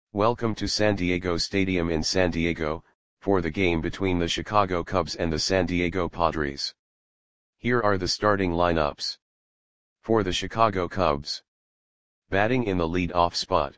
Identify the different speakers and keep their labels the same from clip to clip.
Speaker 1: Welcome to San Diego Stadium in San Diego, for the game between the Chicago Cubs and the San Diego Padres. Here are the starting lineups. For the Chicago Cubs. Batting in the lead-off spot.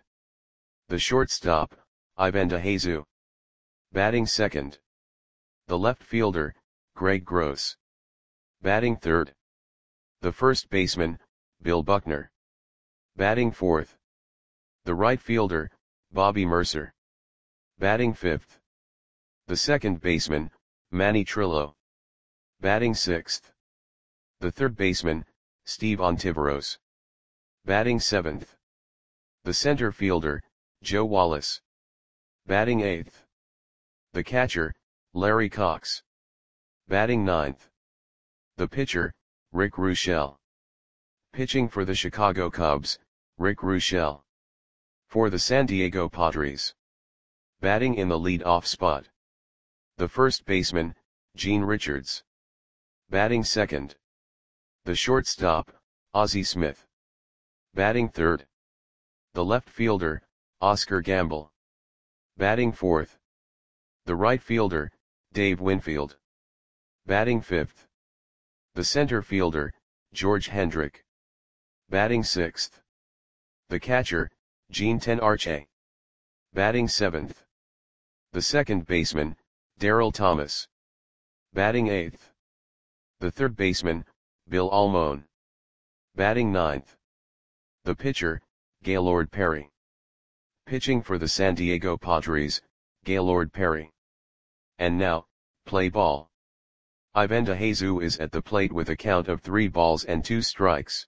Speaker 1: The shortstop, Ivan DeJesus. Batting second. The left fielder, Greg Gross. Batting third. The first baseman, Bill Buckner. Batting fourth. The right fielder, Bobby Murcer. Batting fifth. The second baseman, Manny Trillo. Batting sixth. The third baseman, Steve Ontiveros. Batting seventh. The center fielder, Joe Wallace. Batting eighth. The catcher, Larry Cox. Batting ninth. The pitcher, Rick Ruschel. Pitching for the Chicago Cubs, Rick Ruschel. For the San Diego Padres. Batting in the lead-off spot. The first baseman, Gene Richards. Batting second. The shortstop, Ozzie Smith. Batting third. The left fielder, Oscar Gamble. Batting fourth. The right fielder, Dave Winfield. Batting fifth. The center fielder, George Hendrick. Batting sixth. The catcher, Gene Tenarche. Batting seventh. The second baseman, Darryl Thomas. Batting eighth. The third baseman, Bill Almon. Batting ninth. The pitcher, Gaylord Perry. Pitching for the San Diego Padres, Gaylord Perry. And now, play ball. Ivan DeJesus is at the plate with a count of 3 balls and 2 strikes.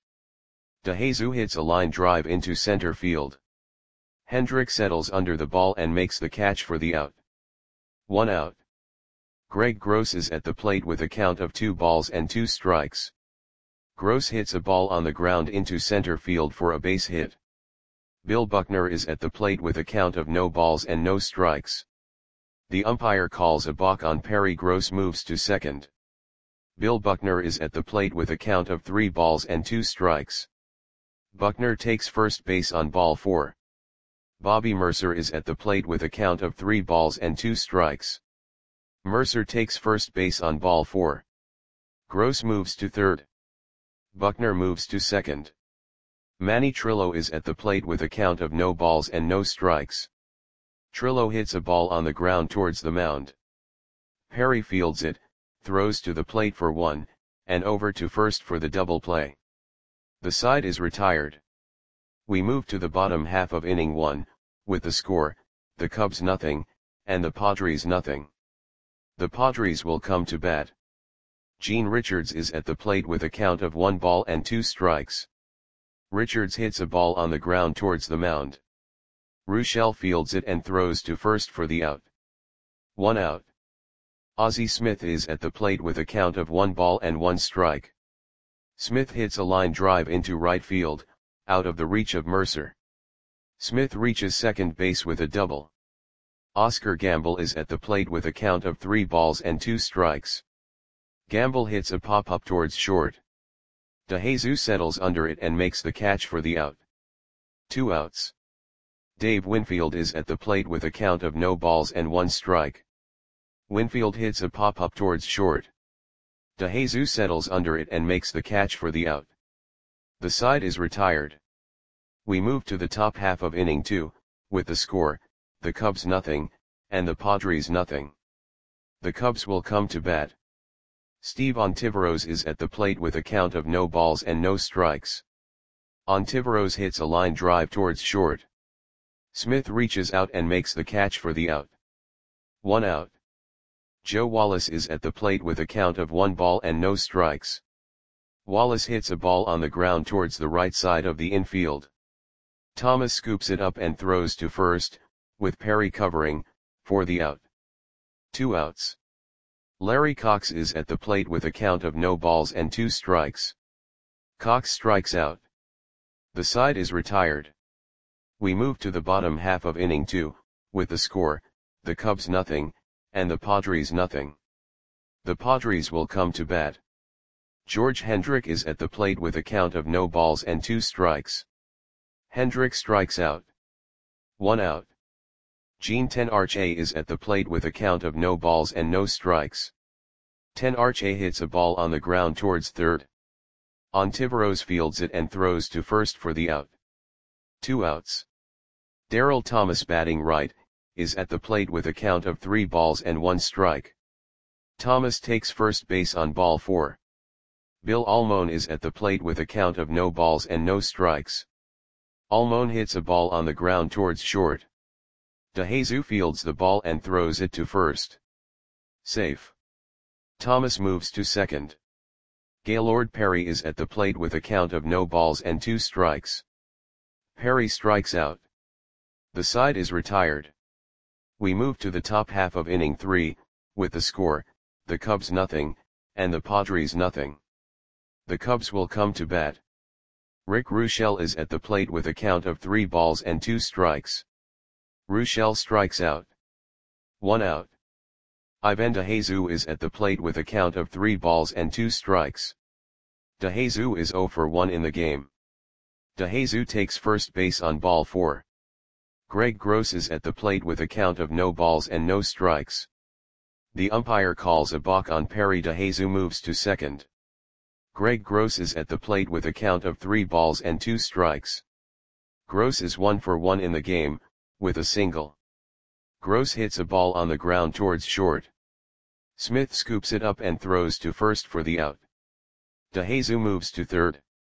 Speaker 1: DeJesus hits a line drive into center field. Hendrick settles under the ball and makes the catch for the out. 1 out. Greg Gross is at the plate with a count of 2 balls and 2 strikes. Gross hits a ball on the ground into center field for a base hit. Bill Buckner is at the plate with a count of no balls and no strikes. The umpire calls a balk on Perry. Gross moves to second. Bill Buckner is at the plate with a count of 3 balls and 2 strikes. Buckner takes first base on ball 4. Bobby Murcer is at the plate with a count of 3 balls and 2 strikes. Murcer takes first base on ball 4. Gross moves to third. Buckner moves to second. Manny Trillo is at the plate with a count of no balls and no strikes. Trillo hits a ball on the ground towards the mound. Perry fields it, throws to the plate for 1, and over to first for the double play. The side is retired. We move to the bottom half of inning 1, with the score, the Cubs nothing, and the Padres nothing. The Padres will come to bat. Gene Richards is at the plate with a count of 1 ball and 2 strikes. Richards hits a ball on the ground towards the mound. Ruschel fields it and throws to first for the out. 1 out. Ozzie Smith is at the plate with a count of 1 ball and 1 strike. Smith hits a line drive into right field, out of the reach of Murcer. Smith reaches second base with a double. Oscar Gamble is at the plate with a count of 3 balls and 2 strikes. Gamble hits a pop-up towards short. DeJesus settles under it and makes the catch for the out. 2 outs. Dave Winfield is at the plate with a count of no balls and 1 strike. Winfield hits a pop-up towards short. DeJesus settles under it and makes the catch for the out. The side is retired. We move to the top half of inning 2, with the score, the Cubs nothing, and the Padres nothing. The Cubs will come to bat. Steve Ontiveros is at the plate with a count of no balls and no strikes. Ontiveros hits a line drive towards short. Smith reaches out and makes the catch for the out. 1 out. Joe Wallace is at the plate with a count of 1 ball and no strikes. Wallace hits a ball on the ground towards the right side of the infield. Thomas scoops it up and throws to first, with Perry covering, for the out. 2 outs. Larry Cox is at the plate with a count of no balls and 2 strikes. Cox strikes out. The side is retired. We move to the bottom half of inning 2, with the score, the Cubs nothing, and the Padres nothing. The Padres will come to bat. George Hendrick is at the plate with a count of no balls and 2 strikes. Hendrick strikes out. 1 out. Gene 10 Arch A is at the plate with a count of no balls and no strikes. 10 Arch A hits a ball on the ground towards third. Ontiveros fields it and throws to first for the out. 2 outs. Darrell Thomas batting right, is at the plate with a count of 3 balls and 1 strike. Thomas takes first base on ball 4. Bill Almon is at the plate with a count of no balls and no strikes. Almon hits a ball on the ground towards short. DeJesus fields the ball and throws it to first. Safe. Thomas moves to second. Gaylord Perry is at the plate with a count of no balls and 2 strikes. Perry strikes out. The side is retired. We move to the top half of inning 3, with the score, the Cubs nothing, and the Padres nothing. The Cubs will come to bat. Rick Ruschel is at the plate with a count of 3 balls and 2 strikes. Ruschel strikes out. 1 out. Ivan DeJesus is at the plate with a count of 3 balls and 2 strikes. DeJesus is 0 for 1 in the game. DeJesus takes first base on ball 4. Greg Gross is at the plate with a count of no balls and no strikes. The umpire calls a balk on Perry. DeJesus moves to second. Greg Gross is at the plate with a count of 3 balls and 2 strikes. Gross is 1 for 1 in the game, with a single. Gross hits a ball on the ground towards short. Smith scoops it up and throws to first for the out. DeJesus moves to third.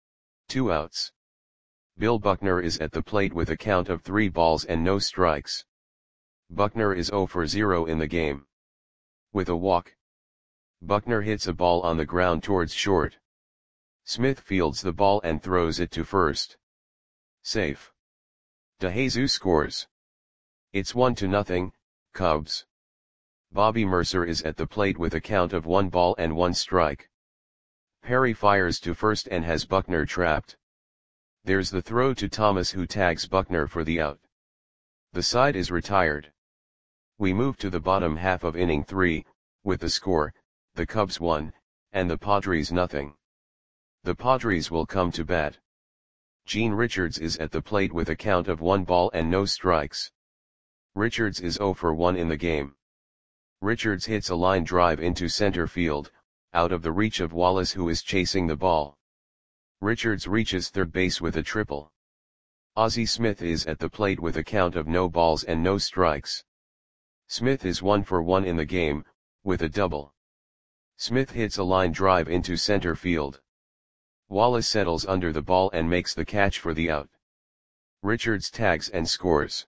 Speaker 1: 2 outs. Bill Buckner is at the plate with a count of 3 balls and no strikes. Buckner is 0 for 0 in the game. With a walk. Buckner hits a ball on the ground towards short. Smith fields the ball and throws it to first. Safe. DeJesus scores. It's 1-0, Cubs. Bobby Mercer is at the plate with a count of 1 ball and 1 strike. Perry fires to first and has Buckner trapped. There's the throw to Thomas, who tags Buckner for the out. The side is retired. We move to the bottom half of inning 3, with the score, the Cubs 1, and the Padres nothing. The Padres will come to bat. Gene Richards is at the plate with a count of 1 ball and no strikes. Richards is 0 for 1 in the game. Richards hits a line drive into center field, out of the reach of Wallace, who is chasing the ball. Richards reaches third base with a triple. Ozzie Smith is at the plate with a count of no balls and no strikes. Smith is 1 for 1 in the game, with a double. Smith hits a line drive into center field. Wallace settles under the ball and makes the catch for the out. Richards tags and scores.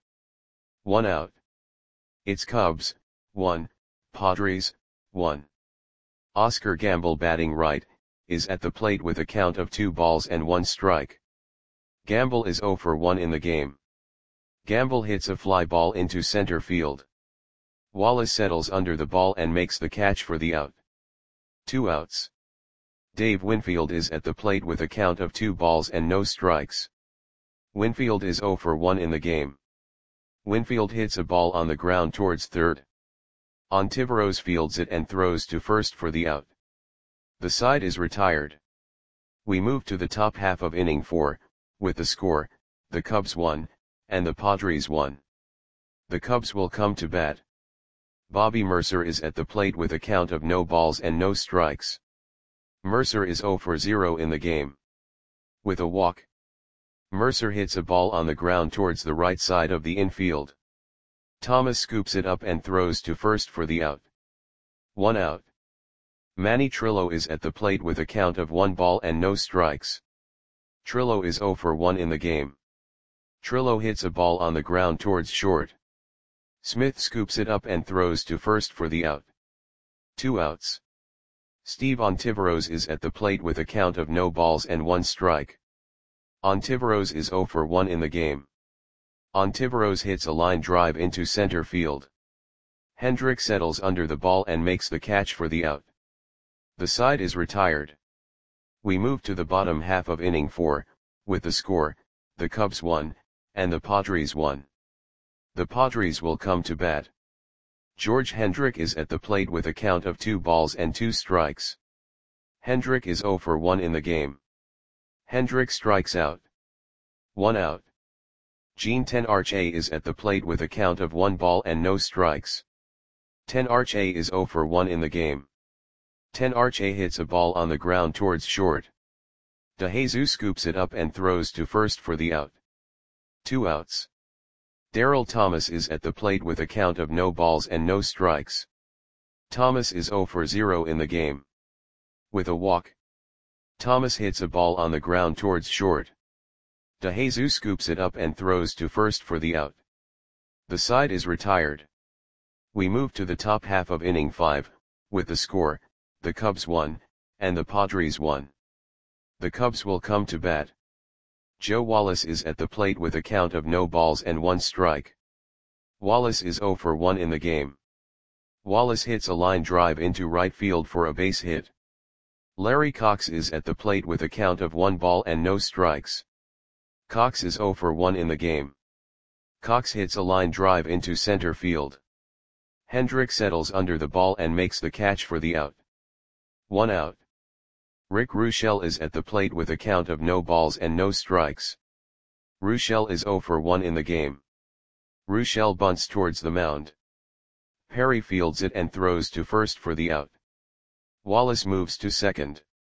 Speaker 1: 1 out. It's Cubs 1, Padres 1. Oscar Gamble batting right, is at the plate with a count of 2 balls and 1 strike. Gamble is 0 for 1 in the game. Gamble hits a fly ball into center field. Wallace settles under the ball and makes the catch for the out. 2 outs. Dave Winfield is at the plate with a count of 2 balls and no strikes. Winfield is 0 for 1 in the game. Winfield hits a ball on the ground towards third. Ontiveros fields it and throws to first for the out. The side is retired. We move to the top half of inning 4, with the score, the Cubs 1, and the Padres 1. The Cubs will come to bat. Bobby Mercer is at the plate with a count of no balls and no strikes. Mercer is 0 for 0 in the game. With a walk. Mercer hits a ball on the ground towards the right side of the infield. Thomas scoops it up and throws to first for the out. 1 out. Manny Trillo is at the plate with a count of 1 ball and no strikes. Trillo is 0 for 1 in the game. Trillo hits a ball on the ground towards short. Smith scoops it up and throws to first for the out. 2 outs. Steve Ontiveros is at the plate with a count of no balls and 1 strike. Ontiveros is 0 for 1 in the game. Ontiveros hits a line drive into center field. Hendrick settles under the ball and makes the catch for the out. The side is retired. We move to the bottom half of inning 4, with the score, the Cubs 1, and the Padres 1. The Padres will come to bat. George Hendrick is at the plate with a count of 2 balls and 2 strikes. Hendrick is 0 for 1 in the game. Hendrick strikes out. 1 out. Gene Tenarche is at the plate with a count of 1 ball and no strikes. Tenarche is 0 for 1 in the game. Tenarche hits a ball on the ground towards short. DeJesus scoops it up and throws to first for the out. 2 outs. Darryl Thomas is at the plate with a count of no balls and no strikes. Thomas is 0 for 0 in the game. With a walk, Thomas hits a ball on the ground towards short. DeJesus scoops it up and throws to first for the out. The side is retired. We move to the top half of inning 5, with the score, the Cubs 1, and the Padres 1. The Cubs will come to bat. Joe Wallace is at the plate with a count of no balls and 1 strike. Wallace is 0 for 1 in the game. Wallace hits a line drive into right field for a base hit. Larry Cox is at the plate with a count of 1 ball and no strikes. Cox is 0 for 1 in the game. Cox hits a line drive into center field. Hendrick settles under the ball and makes the catch for the out. 1 out. Rick Ruschel is at the plate with a count of no balls and no strikes. Ruschel is 0 for 1 in the game. Ruschel bunts towards the mound. Perry fields it and throws to first for the out. Wallace moves to second.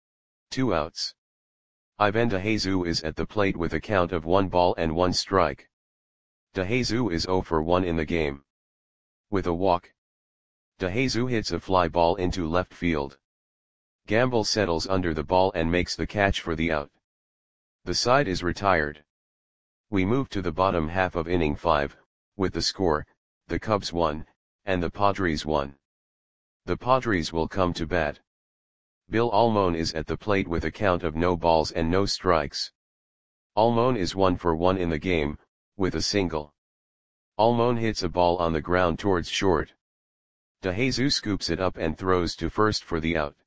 Speaker 1: 2 outs. Ivan DeJesus is at the plate with a count of 1 ball and 1 strike. DeJesus is 0 for 1 in the game. With a walk, DeJesus hits a fly ball into left field. Gamble settles under the ball and makes the catch for the out. The side is retired. We move to the bottom half of inning 5, with the score, the Cubs 1, and the Padres 1. The Padres will come to bat. Bill Almon is at the plate with a count of no balls and no strikes. Almon is 1 for 1 in the game, with a single. Almon hits a ball on the ground towards short. DeJesus scoops it up and throws to first for the out.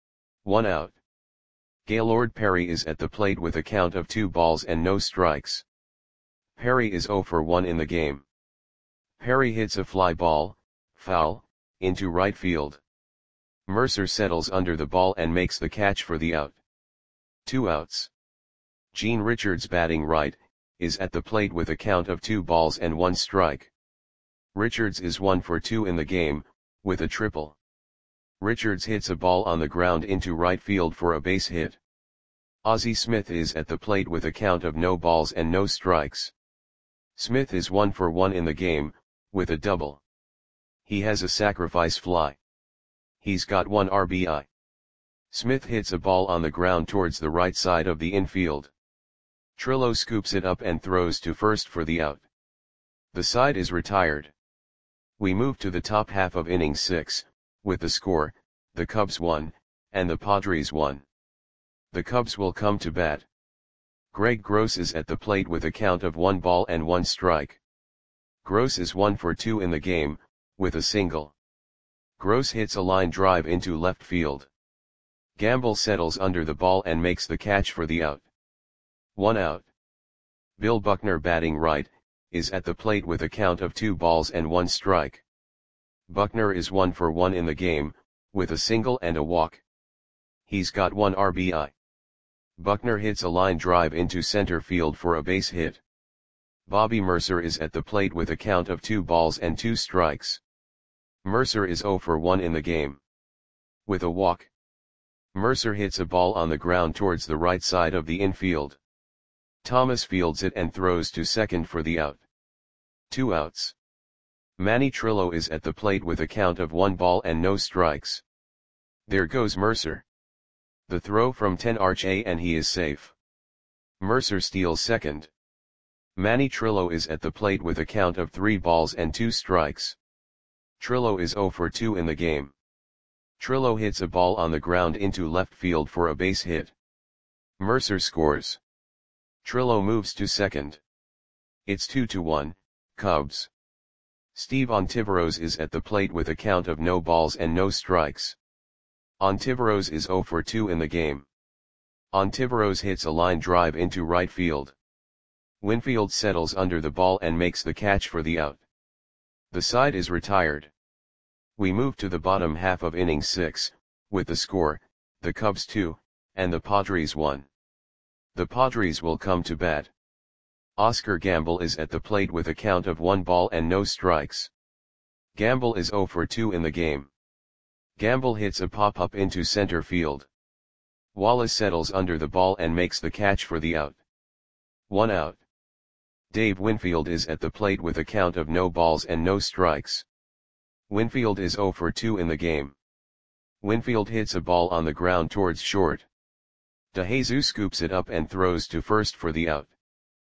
Speaker 1: 1 out. Gaylord Perry is at the plate with a count of 2 balls and no strikes. Perry is 0 for 1 in the game. Perry hits a fly ball, foul, into right field. Mercer settles under the ball and makes the catch for the out. 2 outs. Gene Richards batting right, is at the plate with a count of 2 balls and 1 strike. Richards is 1 for 2 in the game, with a triple. Richards hits a ball on the ground into right field for a base hit. Ozzie Smith is at the plate with a count of no balls and no strikes. Smith is 1 for 1 in the game, with a double. He has a sacrifice fly. He's got 1 RBI. Smith hits a ball on the ground towards the right side of the infield. Trillo scoops it up and throws to first for the out. The side is retired. We move to the top half of inning 6, with the score, the Cubs 1, and the Padres 1. The Cubs will come to bat. Greg Gross is at the plate with a count of 1 ball and 1 strike. Gross is 1 for 2 in the game, with a single. Gross hits a line drive into left field. Gamble settles under the ball and makes the catch for the out. 1 out. Bill Buckner batting right, is at the plate with a count of 2 balls and 1 strike. Buckner is 1 for 1 in the game, with a single and a walk. He's got 1 RBI. Buckner hits a line drive into center field for a base hit. Bobby Mercer is at the plate with a count of 2 balls and 2 strikes. Mercer is 0 for 1 in the game. With a walk, Mercer hits a ball on the ground towards the right side of the infield. Thomas fields it and throws to second for the out. 2 outs. Manny Trillo is at the plate with a count of 1 ball and no strikes. There goes Mercer. The throw from Tenarche and he is safe. Mercer steals second. Manny Trillo is at the plate with a count of 3 balls and 2 strikes. Trillo is 0 for 2 in the game. Trillo hits a ball on the ground into left field for a base hit. Mercer scores. Trillo moves to second. It's 2-1, Cubs. Steve Ontiveros is at the plate with a count of no balls and no strikes. Ontiveros is 0 for 2 in the game. Ontiveros hits a line drive into right field. Winfield settles under the ball and makes the catch for the out. The side is retired. We move to the bottom half of inning 6, with the score, the Cubs 2, and the Padres 1. The Padres will come to bat. Oscar Gamble is at the plate with a count of 1 ball and no strikes. Gamble is 0 for 2 in the game. Gamble hits a pop-up into center field. Wallace settles under the ball and makes the catch for the out. 1 out. Dave Winfield is at the plate with a count of no balls and no strikes. Winfield is 0 for 2 in the game. Winfield hits a ball on the ground towards short. DeJesus scoops it up and throws to first for the out.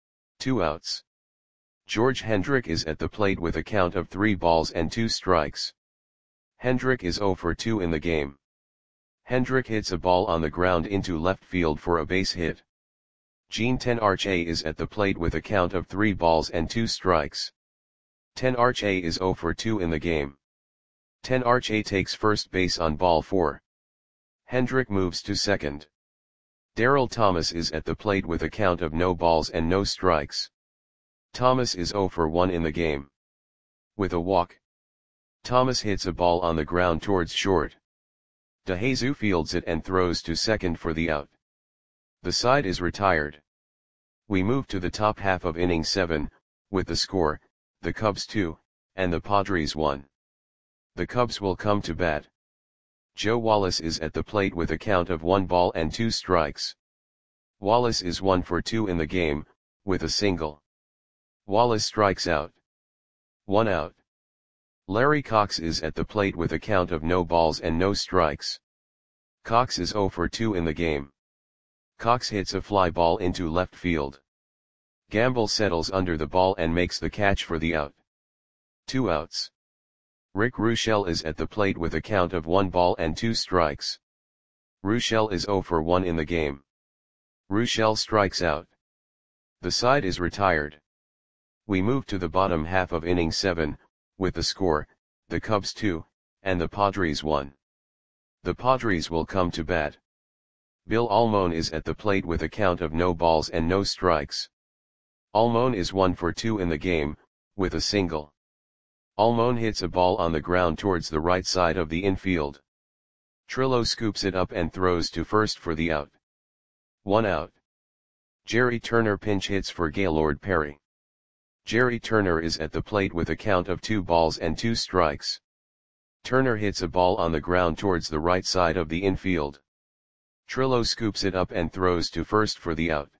Speaker 1: 2 outs. George Hendrick is at the plate with a count of 3 balls and 2 strikes. Hendrick is 0 for 2 in the game. Hendrick hits a ball on the ground into left field for a base hit. Gene Tenarche is at the plate with a count of 3 balls and 2 strikes. Tenarche is 0 for 2 in the game. Tenarche takes first base on ball 4. Hendrick moves to second. Darrell Thomas is at the plate with a count of no balls and no strikes. Thomas is 0 for 1 in the game. With a walk, Thomas hits a ball on the ground towards short. DeJesus fields it and throws to second for the out. The side is retired. We move to the top half of inning 7, with the score, the Cubs 2, and the Padres 1. The Cubs will come to bat. Joe Wallace is at the plate with a count of 1 ball and 2 strikes. Wallace is 1 for 2 in the game, with a single. Wallace strikes out. 1 out. Larry Cox is at the plate with a count of no balls and no strikes. Cox is 0 for 2 in the game. Cox hits a fly ball into left field. Gamble settles under the ball and makes the catch for the out. 2 outs. Rick Ruschel is at the plate with a count of 1 ball and 2 strikes. Ruschel is 0 for 1 in the game. Ruschel strikes out. The side is retired. We move to the bottom half of inning 7, with the score, the Cubs 2, and the Padres 1. The Padres will come to bat. Bill Almon is at the plate with a count of no balls and no strikes. Almon is 1 for 2 in the game, with a single. Almon hits a ball on the ground towards the right side of the infield. Trillo scoops it up and throws to first for the out. 1 out. Jerry Turner pinch hits for Gaylord Perry. Jerry Turner is at the plate with a count of 2 balls and 2 strikes. Turner hits a ball on the ground towards the right side of the infield. Trillo scoops it up and throws to first for the out.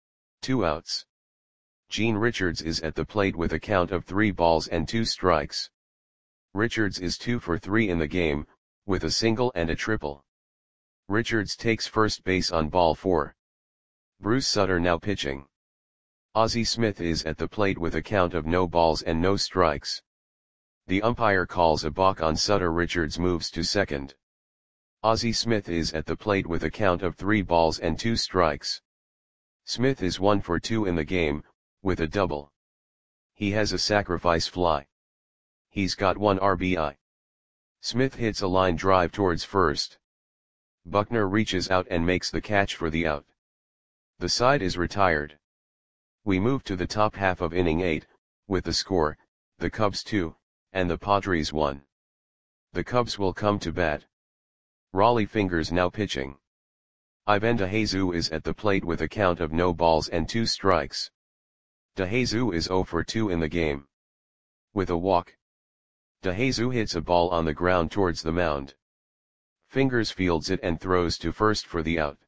Speaker 1: 2 outs. Gene Richards is at the plate with a count of 3 balls and 2 strikes. Richards is 2 for 3 in the game, with a single and a triple. Richards takes first base on ball 4. Bruce Sutter now pitching. Ozzie Smith is at the plate with a count of no balls and no strikes. The umpire calls a balk on Sutter. Richards moves to second. Ozzie Smith is at the plate with a count of 3 balls and 2 strikes. Smith is 1 for 2 in the game, with a double. He has a sacrifice fly. He's got 1 RBI. Smith hits a line drive towards first. Buckner reaches out and makes the catch for the out. The side is retired. We move to the top half of inning 8, with the score, the Cubs 2, and the Padres 1. The Cubs will come to bat. Raleigh Fingers now pitching. Ivan DeJesus is at the plate with a count of no balls and 2 strikes. DeJesus is 0 for 2 in the game. With a walk, DeJesus hits a ball on the ground towards the mound. Fingers fields it and throws to first for the out.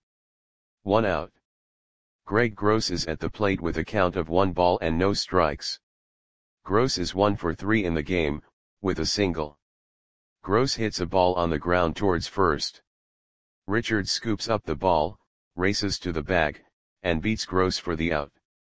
Speaker 1: 1 out. Greg Gross is at the plate with a count of 1 ball and no strikes. Gross is 1 for 3 in the game, with a single. Gross hits a ball on the ground towards first. Richards scoops up the ball, races to the bag, and beats Gross for the out.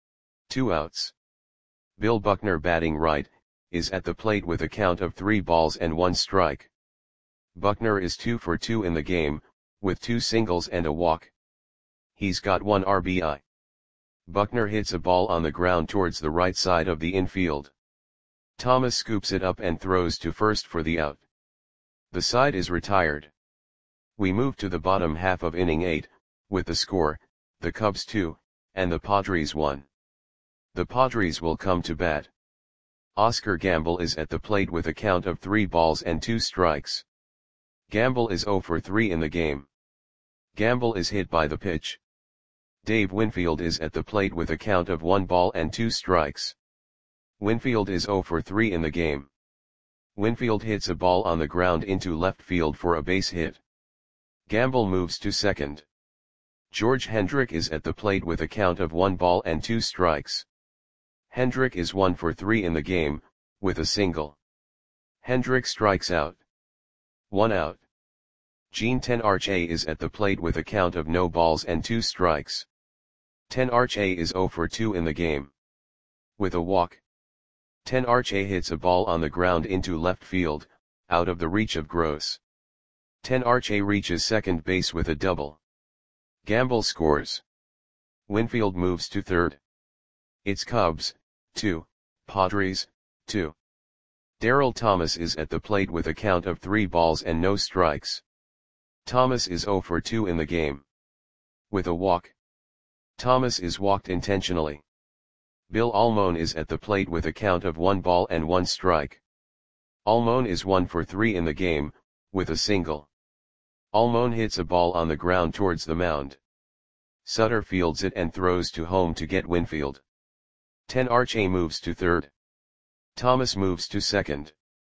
Speaker 1: 2 outs. Bill Buckner batting right, is at the plate with a count of 3 balls and 1 strike. Buckner is 2 for 2 in the game, with 2 singles and a walk. He's got 1 RBI. Buckner hits a ball on the ground towards the right side of the infield. Thomas scoops it up and throws to first for the out. The side is retired. We move to the bottom half of inning 8, with the score, the Cubs 2, and the Padres 1. The Padres will come to bat. Oscar Gamble is at the plate with a count of 3 balls and 2 strikes. Gamble is 0 for 3 in the game. Gamble is hit by the pitch. Dave Winfield is at the plate with a count of 1 ball and 2 strikes. Winfield is 0 for 3 in the game. Winfield hits a ball on the ground into left field for a base hit. Gamble moves to second. George Hendrick is at the plate with a count of 1 ball and 2 strikes. Hendrick is 1 for 3 in the game, with a single. Hendrick strikes out. 1 out. Gene Tenarche is at the plate with a count of no balls and 2 strikes. Tenarche is 0 for 2 in the game. With a walk. Tenarche hits a ball on the ground into left field, out of the reach of Gross. Tenarche reaches second base with a double. Gamble scores. Winfield moves to third. It's Cubs, 2, Padres, 2. Darryl Thomas is at the plate with a count of 3 balls and no strikes. Thomas is 0 for 2 in the game. With a walk. Thomas is walked intentionally. Bill Almon is at the plate with a count of 1 ball and 1 strike. Almon is 1 for 3 in the game, with a single. Almon hits a ball on the ground towards the mound. Sutter fields it and throws to home to get Winfield. Tenarche moves to third. Thomas moves to second.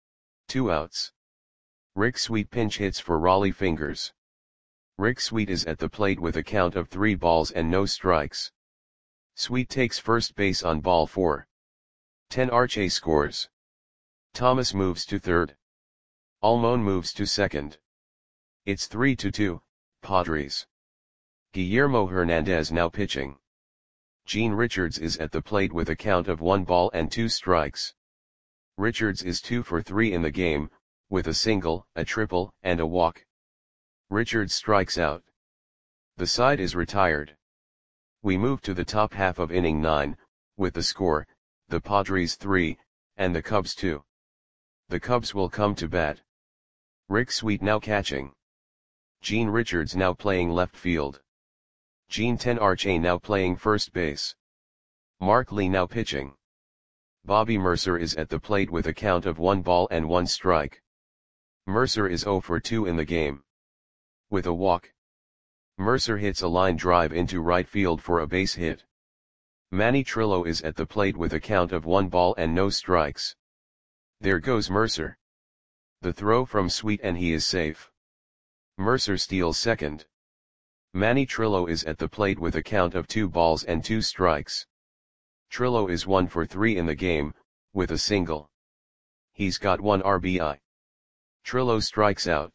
Speaker 1: 2 outs. Rick Sweet pinch hits for Raleigh Fingers. Rick Sweet is at the plate with a count of 3 balls and no strikes. Sweet takes first base on ball 4. Tenarche scores. Thomas moves to third. Almon moves to second. It's 3-2, Padres. Guillermo Hernandez now pitching. Gene Richards is at the plate with a count of 1 ball and 2 strikes. Richards is 2 for 3 in the game, with a single, a triple, and a walk. Richards strikes out. The side is retired. We move to the top half of inning 9, with the score, the Padres 3, and the Cubs 2. The Cubs will come to bat. Rick Sweet now catching. Gene Richards now playing left field. Gene Tenarche now playing first base. Mark Lee now pitching. Bobby Mercer is at the plate with a count of 1 ball and 1 strike. Mercer is 0 for 2 in the game. With a walk. Mercer hits a line drive into right field for a base hit. Manny Trillo is at the plate with a count of 1 ball and no strikes. There goes Mercer. The throw from Sweet and he is safe. Mercer steals second. Manny Trillo is at the plate with a count of 2 balls and 2 strikes. Trillo is 1 for 3 in the game, with a single. He's got 1 RBI. Trillo strikes out.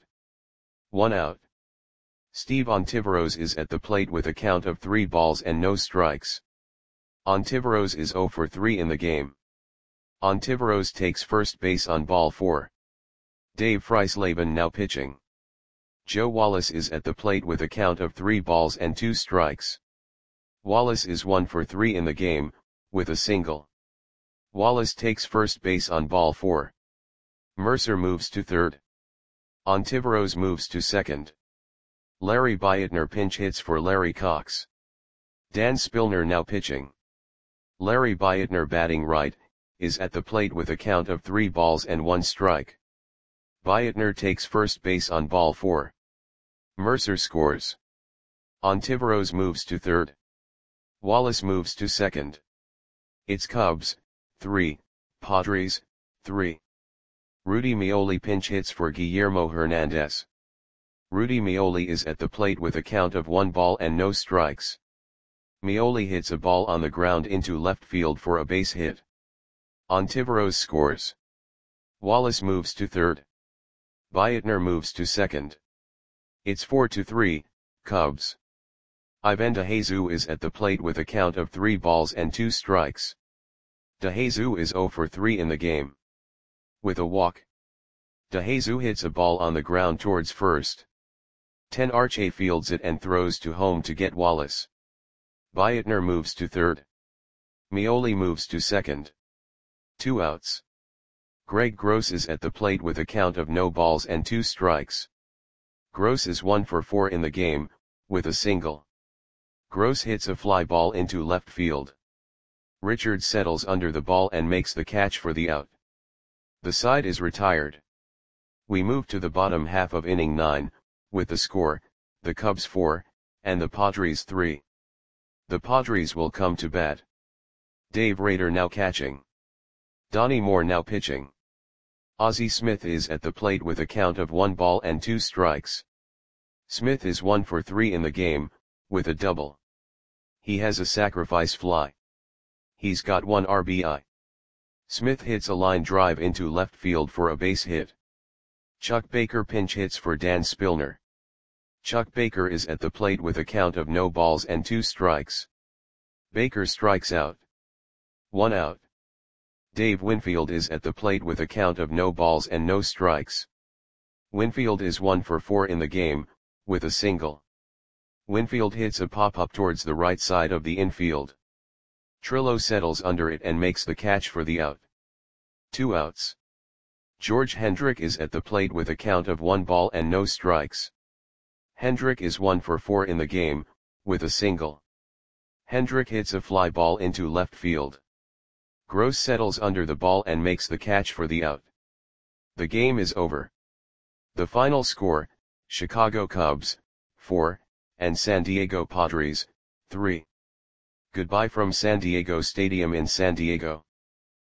Speaker 1: 1 out. Steve Ontiveros is at the plate with a count of 3 balls and no strikes. Ontiveros is 0 for 3 in the game. Ontiveros takes first base on ball 4. Dave Freisleben now pitching. Joe Wallace is at the plate with a count of 3 balls and 2 strikes. Wallace is 1 for 3 in the game, with a single. Wallace takes first base on ball 4. Mercer moves to third. Ontiveros moves to second. Larry Bietner pinch hits for Larry Cox. Dan Spillner now pitching. Larry Bietner batting right, is at the plate with a count of 3 balls and 1 strike. Bietner takes first base on ball 4. Mercer scores. Ontiveros moves to third. Wallace moves to second. It's Cubs, 3, Padres, 3. Rudy Meoli pinch hits for Guillermo Hernandez. Rudy Meoli is at the plate with a count of 1 ball and no strikes. Meoli hits a ball on the ground into left field for a base hit. Ontiveros scores. Wallace moves to third. Bietner moves to second. It's 4-3, Cubs. Ivan DeJesus is at the plate with a count of 3 balls and 2 strikes. DeJesus is 0 for 3 in the game. With a walk. DeJesus hits a ball on the ground towards first. Tenarche fields it and throws to home to get Wallace. Bietner moves to third. Meoli moves to second. 2 outs. Greg Gross is at the plate with a count of no balls and 2 strikes. Gross is 1 for 4 in the game, with a single. Gross hits a fly ball into left field. Richards settles under the ball and makes the catch for the out. The side is retired. We move to the bottom half of inning 9, with the score, the Cubs 4, and the Padres 3. The Padres will come to bat. Dave Rader now catching. Donnie Moore now pitching. Ozzie Smith is at the plate with a count of 1 ball and 2 strikes. Smith is 1 for 3 in the game, with a double. He has a sacrifice fly. He's got 1 RBI. Smith hits a line drive into left field for a base hit. Chuck Baker pinch hits for Dan Spillner. Chuck Baker is at the plate with a count of no balls and 2 strikes. Baker strikes out. 1 out. Dave Winfield is at the plate with a count of no balls and no strikes. Winfield is 1 for 4 in the game, with a single. Winfield hits a pop-up towards the right side of the infield. Trillo settles under it and makes the catch for the out. 2 outs. George Hendrick is at the plate with a count of 1 ball and no strikes. Hendrick is 1 for 4 in the game, with a single. Hendrick hits a fly ball into left field. Gross settles under the ball and makes the catch for the out. The game is over. The final score, Chicago Cubs, 4, and San Diego Padres, 3. Goodbye from San Diego Stadium in San Diego.